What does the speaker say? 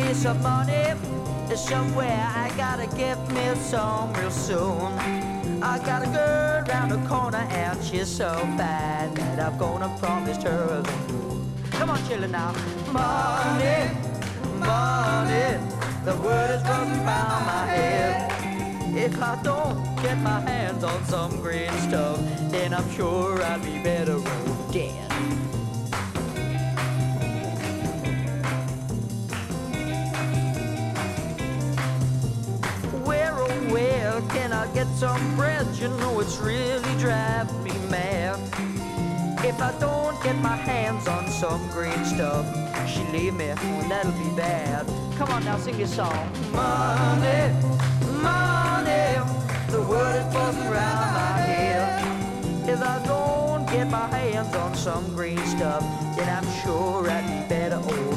me some money somewhere. I gotta get me some real soon. I got a girl round the corner and she's so fine that I'm gonna promise her the moon. Come on, children now. Money, money, the word is buzzing round my head. If I don't get my hands on some green stuff, then I'm sure I'd be better off dead. Where can I get some bread? You know it's really driving me mad. If I don't get my hands on some green stuff, she leave me, well, that'll be bad. Come on now, sing your song. Money, money, the word is buzzing around my head. If I don't get my hands on some green stuff, then I'm sure I'd be better off